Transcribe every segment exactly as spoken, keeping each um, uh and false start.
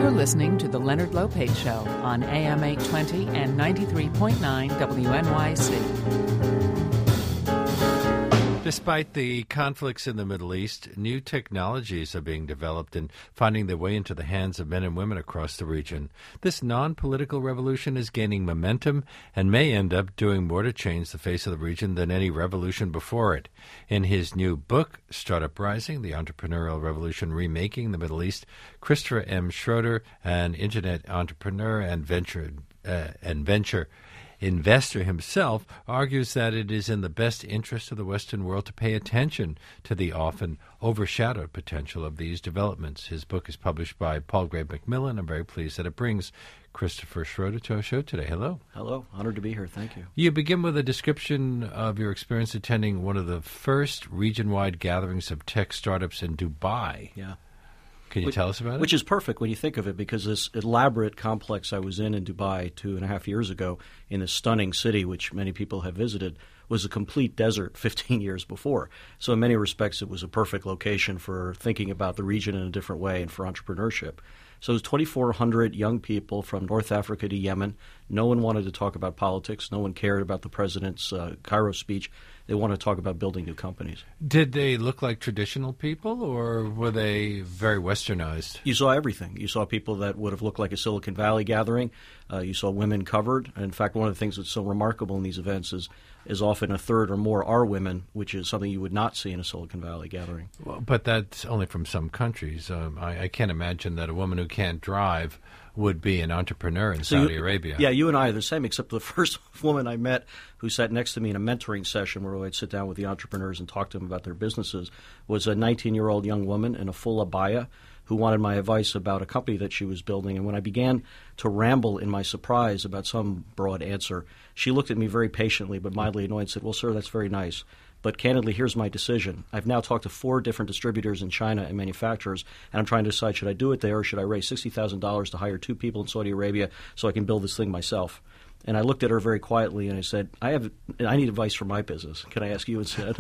You're listening to The Leonard Lopate Show on A M eight twenty and ninety-three point nine W N Y C. Despite the conflicts in the Middle East, new technologies are being developed and finding their way into the hands of men and women across the region. This non-political revolution is gaining momentum and may end up doing more to change the face of the region than any revolution before it. In his new book, Startup Rising, The Entrepreneurial Revolution Remaking the Middle East, Christopher M. Schroeder, an internet entrepreneur and venture uh, and venture investor himself, argues that it is in the best interest of the Western world to pay attention to the often overshadowed potential of these developments. His book is published by Palgrave Macmillan. I'm very pleased that it brings Christopher Schroeder to our show today. Hello. Hello. Honored to be here. Thank you. You begin with a description of your experience attending one of the first region-wide gatherings of tech startups in Dubai. Yeah. Can you which, tell us about it? Which is perfect when you think of it, because this elaborate complex I was in in Dubai two and a half years ago in this stunning city, which many people have visited, was a complete desert fifteen years before. So in many respects, it was a perfect location for thinking about the region in a different way and for entrepreneurship. So it was twenty-four hundred young people from North Africa to Yemen. No one wanted to talk about politics. No one cared about the president's uh, Cairo speech. They want to talk about building new companies. Did they look like traditional people, or were they very westernized? You saw everything. You saw people that would have looked like a Silicon Valley gathering. Uh, you saw women covered. In fact, one of the things that's so remarkable in these events is is often a third or more are women, which is something you would not see in a Silicon Valley gathering. Well, but that's only from some countries. Um, I, I can't imagine that a woman who can't drive would be an entrepreneur in so Saudi you, Arabia. Yeah, you and I are the same, except the first woman I met who sat next to me in a mentoring session where I'd sit down with the entrepreneurs and talk to them about their businesses was a nineteen-year-old young woman in a full abaya who wanted my advice about a company that she was building. And when I began to ramble in my surprise about some broad answer, she looked at me very patiently but mildly annoyed and said, "Well, sir, that's very nice. But candidly, here's my decision. I've now talked to four different distributors in China and manufacturers, and I'm trying to decide, should I do it there or should I raise sixty thousand dollars to hire two people in Saudi Arabia so I can build this thing myself?" And I looked at her very quietly and I said, I have, I need advice for my business. Can I ask you instead?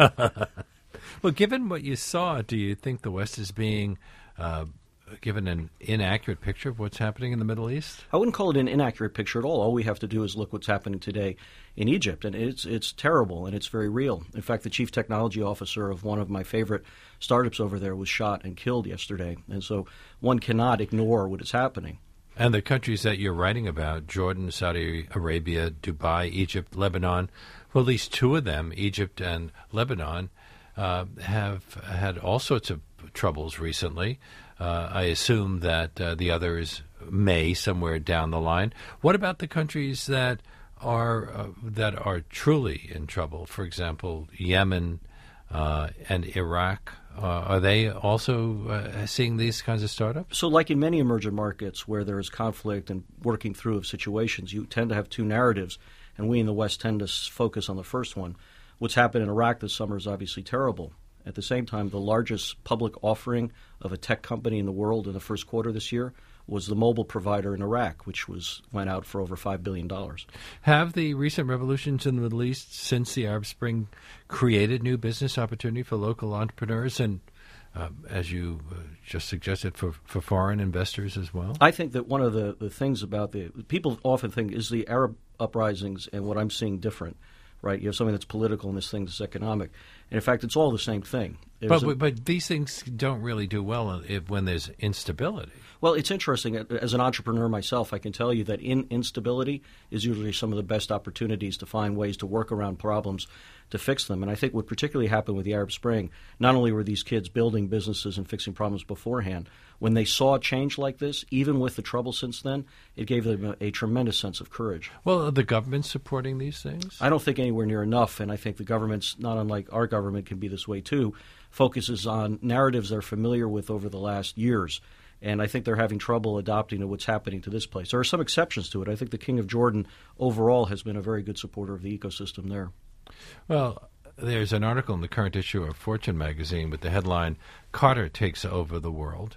Well, given what you saw, do you think the West is being uh, given an inaccurate picture of what's happening in the Middle East? I wouldn't call it an inaccurate picture at all. All we have to do is look what's happening today in Egypt, and it's it's terrible, and it's very real. In fact, the chief technology officer of one of my favorite startups over there was shot and killed yesterday, and so one cannot ignore what is happening. And the countries that you're writing about, Jordan, Saudi Arabia, Dubai, Egypt, Lebanon, well, at least two of them, Egypt and Lebanon, uh, have had all sorts of troubles recently. Uh, I assume that uh, the others may somewhere down the line. What about the countries that are uh, that are truly in trouble? For example, Yemen uh, and Iraq. Uh, are they also uh, seeing these kinds of startups? So like in many emerging markets where there is conflict and working through of situations, you tend to have two narratives, and we in the West tend to focus on the first one. What's happened in Iraq this summer is obviously terrible. At the same time, the largest public offering of a tech company in the world in the first quarter this year was the mobile provider in Iraq, which was went out for over five billion dollars. Have the recent revolutions in the Middle East since the Arab Spring created new business opportunity for local entrepreneurs and, uh, as you uh, just suggested, for, for foreign investors as well? I think that one of the, the things about the – people often think, is the Arab uprisings and what I'm seeing different? Right, you have something that's political and this thing that's economic. And in fact, it's all the same thing. But, a, but these things don't really do well if, when there's instability. Well, it's interesting. As an entrepreneur myself, I can tell you that in instability is usually some of the best opportunities to find ways to work around problems to fix them. And I think what particularly happened with the Arab Spring, not only were these kids building businesses and fixing problems beforehand, when they saw a change like this, even with the trouble since then, it gave them a, a tremendous sense of courage. Well, are the government supporting these things? I don't think anywhere near enough, and I think the government's, not unlike our government can be this way too, focuses on narratives they're familiar with over the last years. And I think they're having trouble adopting to what's happening to this place. There are some exceptions to it. I think the King of Jordan overall has been a very good supporter of the ecosystem there. Well, there's an article in the current issue of Fortune magazine with the headline, "Carter Takes Over the World."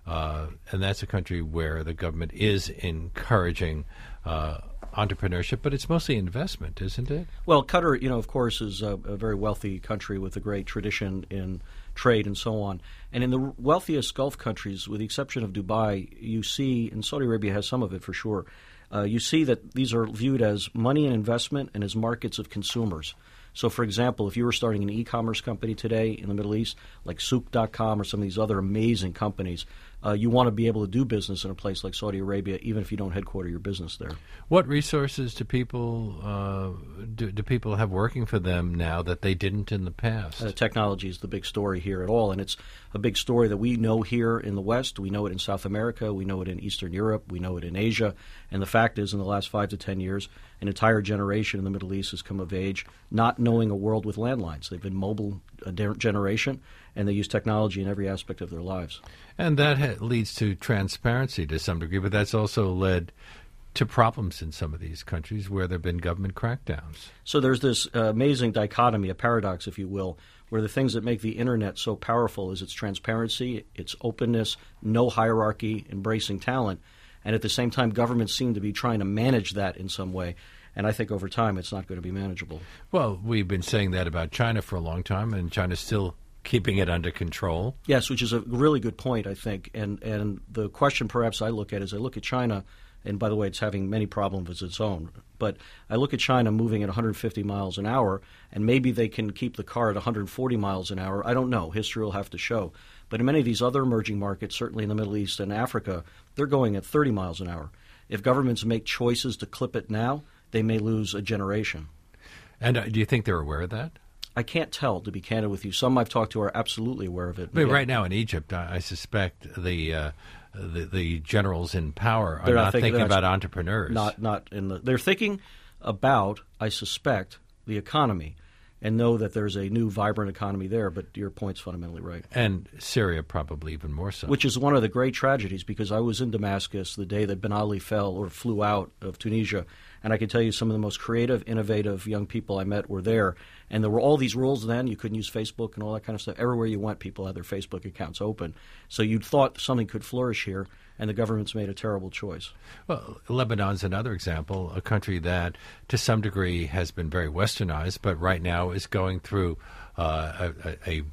Uh, and that's a country where the government is encouraging uh, entrepreneurship, but it's mostly investment, isn't it? Well, Qatar, you know, of course, is a, a very wealthy country with a great tradition in trade and so on. And in the wealthiest Gulf countries, with the exception of Dubai, you see, and Saudi Arabia has some of it for sure, uh, you see that these are viewed as money and investment and as markets of consumers. So, for example, if you were starting an e-commerce company today in the Middle East, like Souk dot com or some of these other amazing companies, uh, you want to be able to do business in a place like Saudi Arabia, even if you don't headquarter your business there. What resources do people uh, do, do people have working for them now that they didn't in the past? Uh, technology is the big story here at all, and it's a big story that we know here in the West. We know it in South America. We know it in Eastern Europe. We know it in Asia. And the fact is, in the last five to ten years, an entire generation in the Middle East has come of age not knowing a world with landlines. They've been mobile a generation, and they use technology in every aspect of their lives. And that ha- leads to transparency to some degree, but that's also led to problems in some of these countries where there have been government crackdowns. So there's this uh, amazing dichotomy, a paradox, if you will, where the things that make the Internet so powerful is its transparency, its openness, no hierarchy, embracing talent, and at the same time governments seem to be trying to manage that in some way. And I think over time it's not going to be manageable. Well, we've been saying that about China for a long time, and China's still keeping it under control. Yes, which is a really good point, I think. And and the question perhaps I look at is I look at China, and by the way, it's having many problems of its own. But I look at China moving at one hundred fifty miles an hour, and maybe they can keep the car at one hundred forty miles an hour. I don't know. History will have to show. But in many of these other emerging markets, certainly in the Middle East and Africa, they're going at thirty miles an hour. If governments make choices to clip it now, they may lose a generation. And uh, do you think they're aware of that? I can't tell, to be candid with you. Some I've talked to are absolutely aware of it. But right now in Egypt, I, I suspect the, uh, the the generals in power are not not thinking, thinking about not, entrepreneurs. Not not in the. They're thinking about, I suspect, the economy, and know that there's a new vibrant economy there. But your point's fundamentally right. And Syria probably even more so. Which is one of the great tragedies, because I was in Damascus the day that Ben Ali fell or flew out of Tunisia. And I can tell you some of the most creative, innovative young people I met were there. And there were all these rules then. You couldn't use Facebook and all that kind of stuff. Everywhere you went, people had their Facebook accounts open. So you'd thought something could flourish here, and the government's made a terrible choice. Well, Lebanon's another example, a country that to some degree has been very westernized, but right now is going through uh, a, a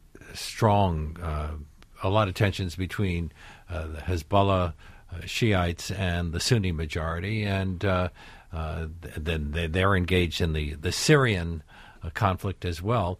strong, uh, a lot of tensions between uh, the Hezbollah, uh, Shiites, and the Sunni majority, and uh, uh, then they're engaged in the, the Syrian uh, conflict as well.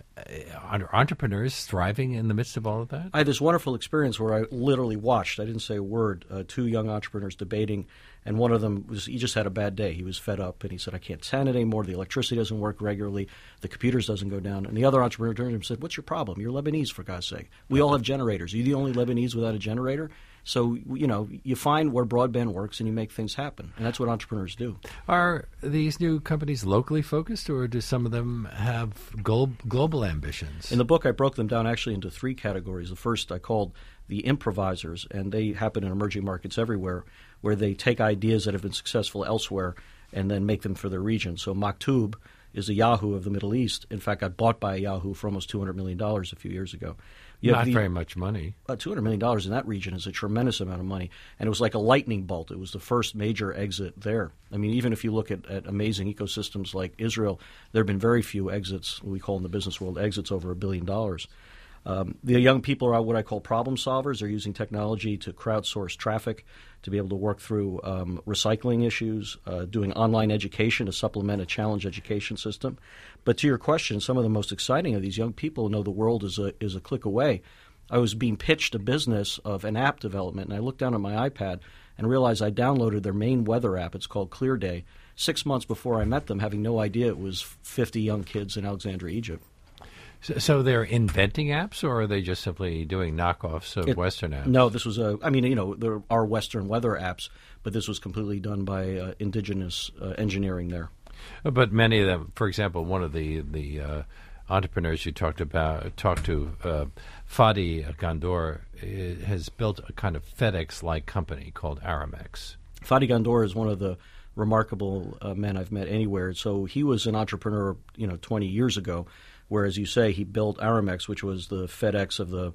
Are entrepreneurs thriving in the midst of all of that? I had this wonderful experience where I literally watched, I didn't say a word, uh, two young entrepreneurs debating, and one of them, was he just had a bad day. He was fed up, and he said, I can't stand it anymore. The electricity doesn't work regularly. The computers doesn't go down. And the other entrepreneur turned to him and said, what's your problem? You're Lebanese, for God's sake. We all have generators. Are you the only Lebanese without a generator? So, you know, you find where broadband works and you make things happen. And that's what entrepreneurs do. Are these new companies locally focused, or do some of them have glo- global ambitions? In the book, I broke them down actually into three categories. The first I called the improvisers, and they happen in emerging markets everywhere, where they take ideas that have been successful elsewhere and then make them for their region. So Maktub is a Yahoo of the Middle East. In fact, got bought by a Yahoo for almost two hundred million dollars a few years ago. You Not the, very much money. Uh, two hundred million dollars in that region is a tremendous amount of money. And it was like a lightning bolt. It was the first major exit there. I mean, even if you look at, at amazing ecosystems like Israel, there have been very few exits, we call in the business world exits over a billion dollars. Um, the young people are what I call problem solvers. They're using technology to crowdsource traffic, to be able to work through um, recycling issues, uh, doing online education to supplement a challenge education system. But to your question, some of the most exciting of these young people know the world is a is a click away. I was being pitched a business of an app development, and I looked down at my iPad and realized I downloaded their main weather app. It's called ClearDay. Six months before I met them, having no idea it was fifty young kids in Alexandria, Egypt. So, so they're inventing apps, or are they just simply doing knockoffs of It, Western apps? No, this was a. I mean, you know, there are Western weather apps, but this was completely done by uh, indigenous uh, engineering there. But many of them, for example, one of the the uh, entrepreneurs you talked about, talked to, uh, Fadi Gandor, uh, has built a kind of FedEx-like company called Aramex. Fadi Gandor is one of the remarkable uh, men I've met anywhere. So he was an entrepreneur, you know, twenty years ago. Where, as you say, he built Aramex, which was the FedEx of the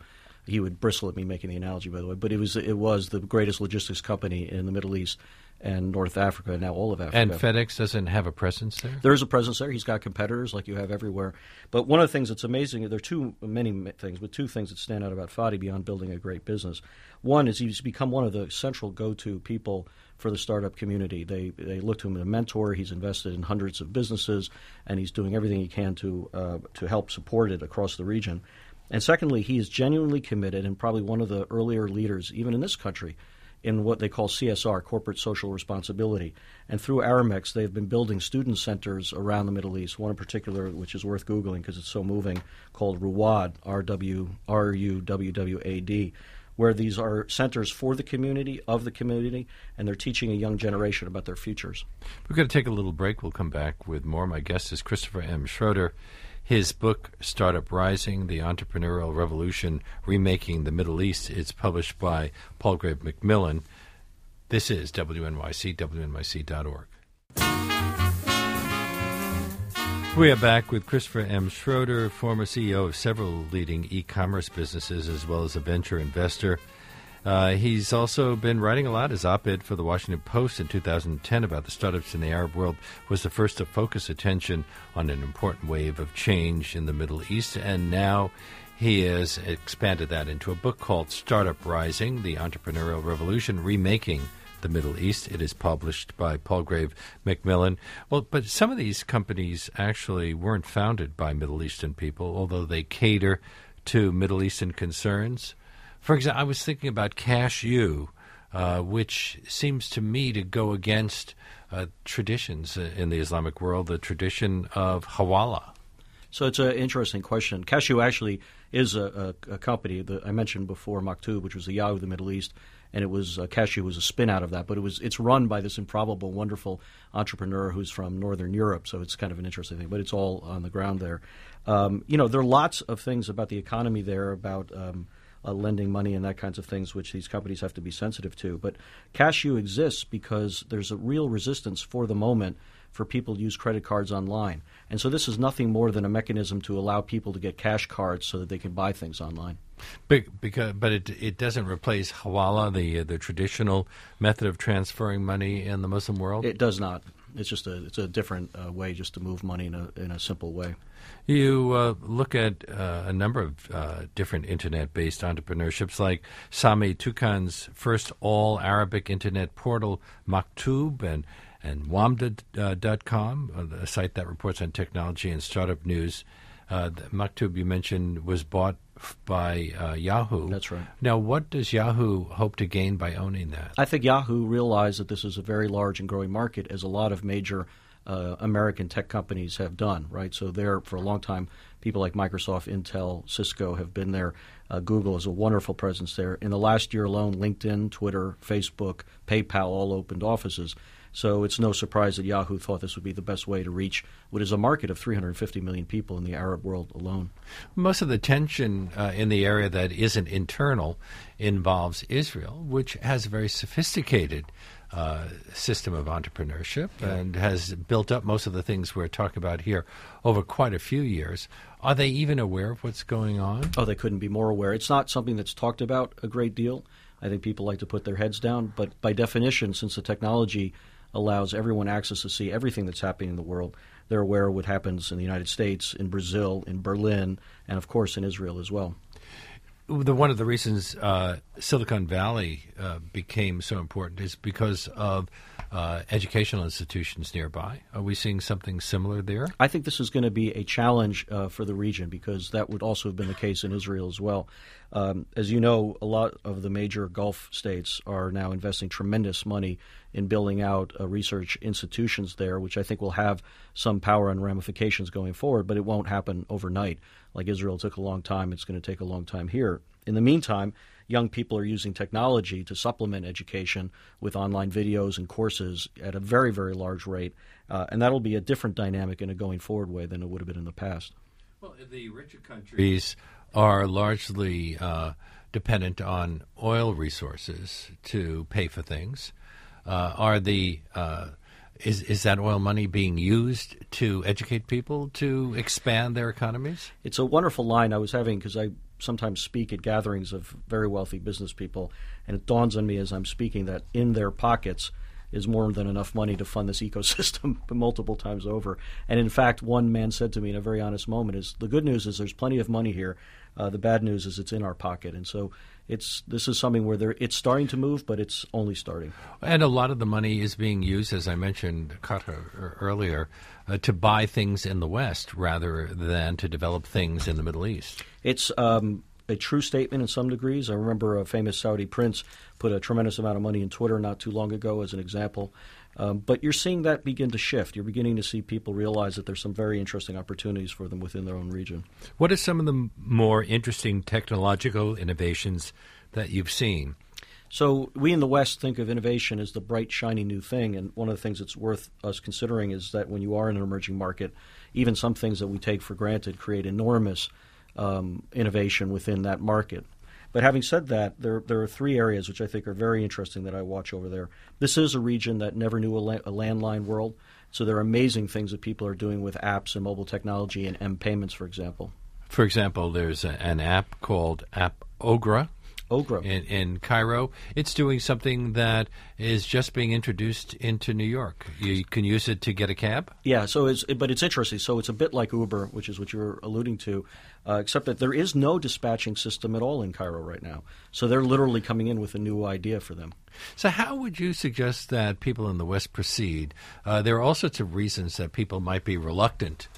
He would bristle at me making the analogy, by the way, but it was it was the greatest logistics company in the Middle East and North Africa, and now all of Africa. And FedEx doesn't have a presence there? There is a presence there. He's got competitors like you have everywhere. But one of the things that's amazing, there are two, many things, but two things that stand out about Fadi beyond building a great business. One is he's become one of the central go-to people for the startup community. They they look to him as a mentor. He's invested in hundreds of businesses, and he's doing everything he can to uh, to help support it across the region. And secondly, he is genuinely committed and probably one of the earlier leaders, even in this country, in what they call C S R, corporate social responsibility. And through Aramex, they've been building student centers around the Middle East, one in particular which is worth Googling because it's so moving, called Ruwad, R W R U W W A D, where these are centers for the community, of the community, and they're teaching a young generation about their futures. We're going to take a little break. We'll come back with more. My guest is Christopher M. Schroeder. His book, Startup Rising, The Entrepreneurial Revolution, Remaking the Middle East, is published by Palgrave Macmillan. This is W N Y C, W N Y C dot org. We are back with Christopher M. Schroeder, former C E O of several leading e-commerce businesses, as well as a venture investor. Uh, he's also been writing a lot. His op-ed for the Washington Post in two thousand ten about the startups in the Arab world was the first to focus attention on an important wave of change in the Middle East, and now he has expanded that into a book called Startup Rising, The Entrepreneurial Revolution, Remaking the Middle East. It is published by Palgrave Macmillan. Well, but some of these companies actually weren't founded by Middle Eastern people, although they cater to Middle Eastern concerns. For example, I was thinking about Cashew, uh, which seems to me to go against uh, traditions in the Islamic world, the tradition of Hawala. So it's an interesting question. Cashew actually is a, a, a company that I mentioned before, Maktub, which was the Yahoo of the Middle East, and it was uh, Cashew was a spin out of that. But it was it's run by this improbable, wonderful entrepreneur who's from Northern Europe. So it's kind of an interesting thing. But it's all on the ground there. Um, you know, there are lots of things about the economy there, about um, uh, lending money and that kinds of things, which these companies have to be sensitive to. But Cashew exists because there's a real resistance for the moment for people to use credit cards online. And so this is nothing more than a mechanism to allow people to get cash cards so that they can buy things online. But, because, but it it doesn't replace Hawala, the uh, the traditional method of transferring money in the Muslim world? It does not. It's just a it's a different uh, way just to move money in a in a simple way. You uh, look at uh, a number of uh, different Internet-based entrepreneurships, like Sami Tukan's first all-Arabic Internet portal, Maktub, and and Wamda dot com, uh, a site that reports on technology and startup news. Uh, Maktub, you mentioned, was bought f- by uh, Yahoo. That's right. Now, what does Yahoo hope to gain by owning that? I think Yahoo realized that this is a very large and growing market, as a lot of major uh, American tech companies have done, right? So there, for a long time, people like Microsoft, Intel, Cisco have been there. Uh, Google has a wonderful presence there. In the last year alone, LinkedIn, Twitter, Facebook, PayPal all opened offices. So it's no surprise that Yahoo thought this would be the best way to reach what is a market of three hundred fifty million people in the Arab world alone. Most of the tension uh, in the area that isn't internal involves Israel, which has a very sophisticated uh, system of entrepreneurship yeah. and has built up most of the things we're talking about here over quite a few years. Are they even aware of what's going on? Oh, they couldn't be more aware. It's not something that's talked about a great deal. I think people like to put their heads down. But by definition, since the technology allows everyone access to see everything that's happening in the world, they're aware of what happens in the United States, in Brazil, in Berlin, and, of course, in Israel as well. The, one of the reasons uh, Silicon Valley uh, became so important is because of uh, educational institutions nearby. Are we seeing something similar there? I think this is going to be a challenge uh, for the region, because that would also have been the case in Israel as well. Um, as you know, a lot of the major Gulf states are now investing tremendous money in building out uh, research institutions there, which I think will have some power and ramifications going forward, but it won't happen overnight. Like Israel took a long time, it's going to take a long time here. In the meantime, young people are using technology to supplement education with online videos and courses at a very, very large rate, uh, and that'll be a different dynamic in a going forward way than it would have been in the past. Well, the richer countries are largely uh, dependent on oil resources to pay for things. Uh, are the uh, is is that oil money being used to educate people to expand their economies? It's a wonderful line I was having, because I sometimes speak at gatherings of very wealthy business people, and it dawns on me as I'm speaking that in their pockets is more than enough money to fund this ecosystem multiple times over. And in fact, one man said to me in a very honest moment is, the good news is there's plenty of money here. Uh, the bad news is it's in our pocket. And so it's this is something where there, it's starting to move, but it's only starting. And a lot of the money is being used, as I mentioned Qatar earlier, uh, to buy things in the West rather than to develop things in the Middle East. It's um, a true statement in some degrees. I remember a famous Saudi prince put a tremendous amount of money in Twitter not too long ago as an example. Um, but you're seeing that begin to shift. You're beginning to see people realize that there's some very interesting opportunities for them within their own region. What are some of the more interesting technological innovations that you've seen? So we in the West think of innovation as the bright, shiny new thing, and one of the things that's worth us considering is that when you are in an emerging market, even some things that we take for granted create enormous um, innovation within that market. But having said that, there there are three areas which I think are very interesting that I watch over there. This is a region that never knew a, la- a landline world, so there are amazing things that people are doing with apps and mobile technology and M-payments, for example. For example, there's a, an app called App Ogra. Ogra. In, in Cairo. It's doing something that is just being introduced into New York. You can use it to get a cab? Yeah, so it's, but it's interesting. So it's a bit like Uber, which is what you're alluding to, uh, except that there is no dispatching system at all in Cairo right now. So they're literally coming in with a new idea for them. So how would you suggest that people in the West proceed? Uh, there are all sorts of reasons that people might be reluctant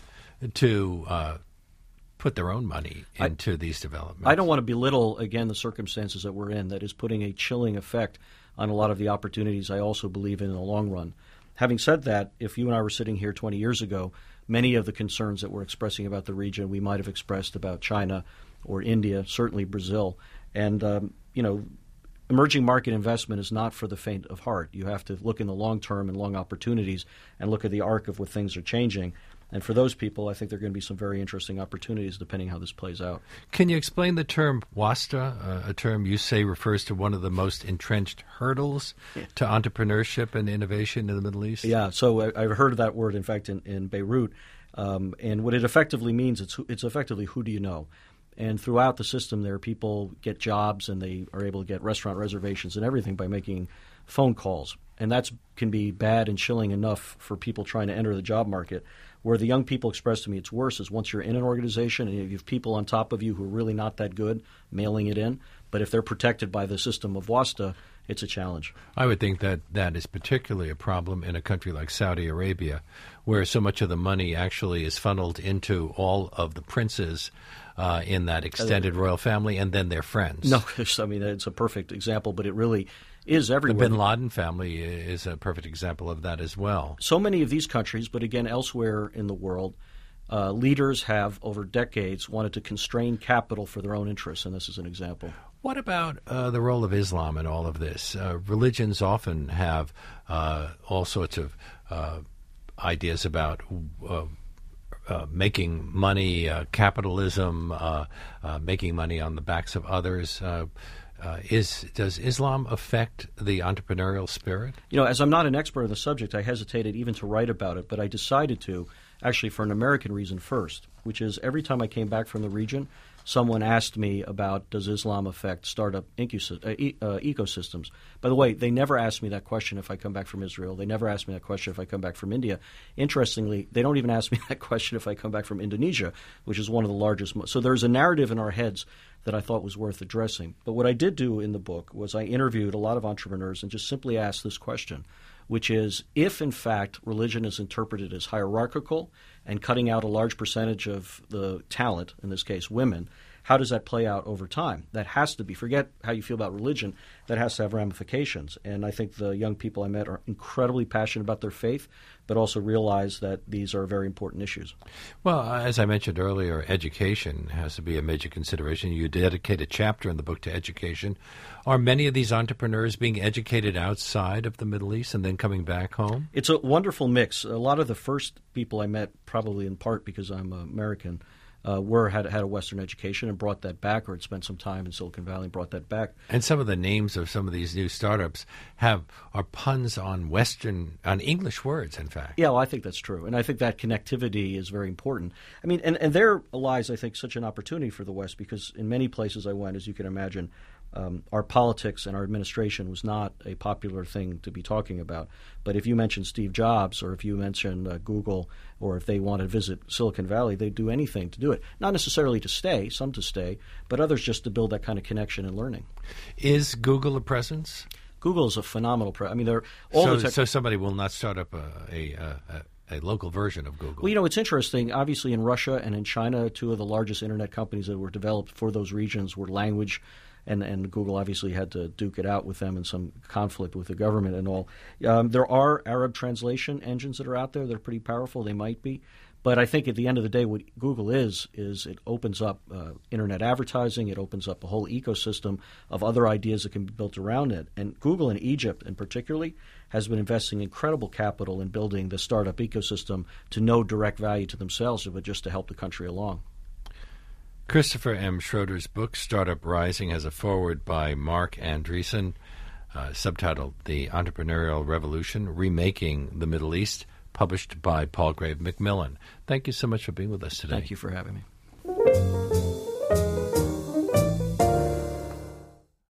to uh, put their own money into I, these developments. I don't want to belittle, again, the circumstances that we're in. That is putting a chilling effect on a lot of the opportunities I also believe in in the long run. Having said that, if you and I were sitting here twenty years ago, many of the concerns that we're expressing about the region we might have expressed about China or India, certainly Brazil. And, um, you know, emerging market investment is not for the faint of heart. You have to look in the long term and long opportunities and look at the arc of what things are changing. And for those people, I think there are going to be some very interesting opportunities depending how this plays out. Can you explain the term wasta, uh, a term you say refers to one of the most entrenched hurdles yeah. to entrepreneurship and innovation in the Middle East? Yeah, so I, I've heard of that word, in fact, in, in Beirut. Um, and what it effectively means, it's, it's effectively who do you know? And throughout the system there, people get jobs and they are able to get restaurant reservations and everything by making phone calls. And that can be bad and chilling enough for people trying to enter the job market. Where the young people express to me it's worse is once you're in an organization and you have people on top of you who are really not that good mailing it in. But if they're protected by the system of WASTA, it's a challenge. I would think that that is particularly a problem in a country like Saudi Arabia, where so much of the money actually is funneled into all of the princes uh, in that extended royal family and then their friends. No, I mean, it's a perfect example, but it really is everywhere. The bin Laden family is a perfect example of that as well. So many of these countries, but again, elsewhere in the world, uh, leaders have over decades wanted to constrain capital for their own interests, and this is an example. What about uh, the role of Islam in all of this? Uh, religions often have uh, all sorts of uh, ideas about uh, uh, making money, uh, capitalism, uh, uh, making money on the backs of others. Uh, Uh, is does Islam affect the entrepreneurial spirit? You know, as I'm not an expert on the subject, I hesitated even to write about it, but I decided to, actually for an American reason first, which is every time I came back from the region, someone asked me about does Islam affect startup incus- uh, e- uh, ecosystems. By the way, they never asked me that question if I come back from Israel. They never asked me that question if I come back from India. Interestingly, they don't even ask me that question if I come back from Indonesia, which is one of the largest. Mo- so there's a narrative in our heads that I thought was worth addressing. But what I did do in the book was I interviewed a lot of entrepreneurs and just simply asked this question, which is if, in fact, religion is interpreted as hierarchical and cutting out a large percentage of the talent, in this case women, how does that play out over time? That has to be, forget how you feel about religion, that has to have ramifications. And I think the young people I met are incredibly passionate about their faith, but also realize that these are very important issues. Well, as I mentioned earlier, education has to be a major consideration. You dedicate a chapter in the book to education. Are many of these entrepreneurs being educated outside of the Middle East and then coming back home? It's a wonderful mix. A lot of the first people I met, probably in part because I'm American, uh, were had had a Western education and brought that back, or had spent some time in Silicon Valley and brought that back. And some of the names of some of these new startups have are puns on Western, on English words, in fact. Yeah, well, I think that's true. And I think that connectivity is very important. I mean, and, and there lies, I think, such an opportunity for the West, because in many places I went, as you can imagine, Um, our politics and our administration was not a popular thing to be talking about. But if you mention Steve Jobs, or if you mention uh, Google, or if they want to visit Silicon Valley, they'd do anything to do it. Not necessarily to stay, some to stay, but others just to build that kind of connection and learning. Is Google a presence? Google is a phenomenal presence. I mean, they're all so, the tech- so somebody will not start up a, a, a, a local version of Google. Well, you know, it's interesting. Obviously, in Russia and in China, two of the largest internet companies that were developed for those regions were language. And, and Google obviously had to duke it out with them in some conflict with the government and all. Um, there are Arab translation engines that are out there that are pretty powerful. They might be. But I think at the end of the day, what Google is, is it opens up uh, internet advertising. It opens up a whole ecosystem of other ideas that can be built around it. And Google in Egypt, in particularly, has been investing incredible capital in building the startup ecosystem to no direct value to themselves, but just to help the country along. Christopher M. Schroeder's book, Startup Rising, has a foreword by Mark Andreessen, uh, subtitled The Entrepreneurial Revolution, Remaking the Middle East, published by Palgrave Macmillan. Thank you so much for being with us today. Thank you for having me.